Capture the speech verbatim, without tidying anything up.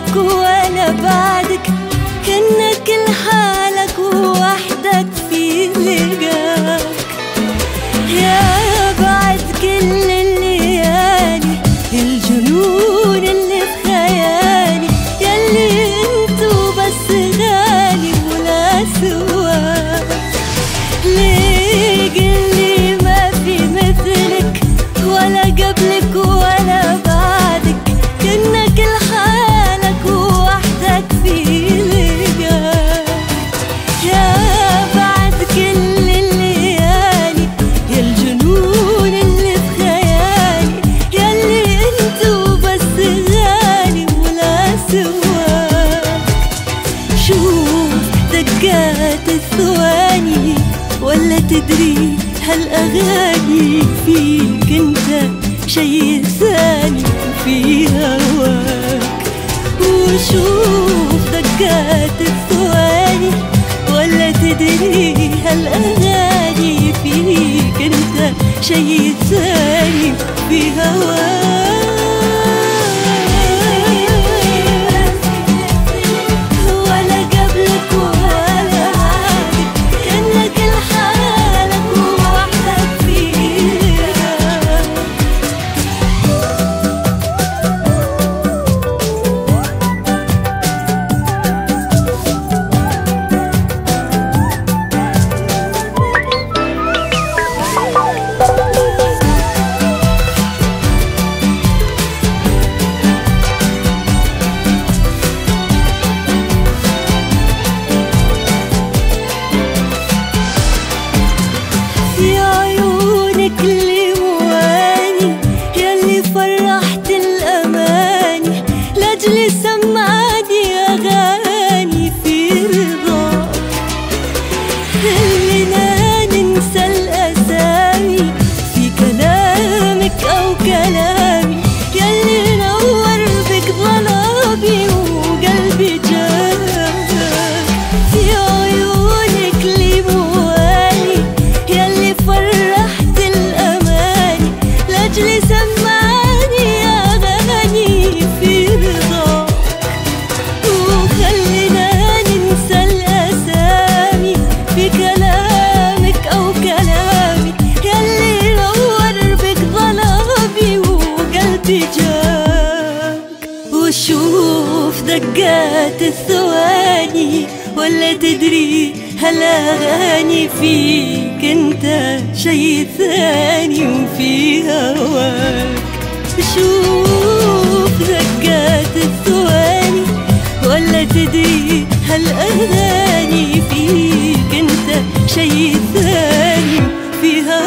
قبلك ولا بعدك، كأنك لحالك ووحدك في لقاك. يا بعد كل الليالي الجنون اللي في خيالي، ياللي انتو بس غالي ولا سواك. ليه قلي ما في مثلك ولا قبلك ولا بعدك، كأنك لحالك ووحدك في لقاك. يا بعد كل الليالي يا الجنون اللي في خيالي، ياللي انتو بس غالي ولا سواك. شوف دقات الثواني ولا تدري هالأغاني فيك انت شي ثاني في هواك. وشوف دقات الثواني ولا تدري هالأغاني فيك انت شي ثاني في هواك. اللي مواني ياللي فرحت الأماني، لاجلي سمعني أغاني في رضاك. خلينا ننسى الأسامي في كلامك أو كلامي، ياللي نور بك ظلامي وقلبي جاك. في عيونك اللي مواني ياللي فرحت لاجلي سمعني أغاني في رضاك. وخلينا ننسى الأسامي في كلامك أو كلامي، ياللي نور بك ظلامي وقلبي جاك. وشوف دقات الثواني ولا تدري هالأغاني فيك انت شي ثاني وفي هواك. شوف دقات الثواني ولا تدري هالأغاني فيك انت شي ثاني في هواك.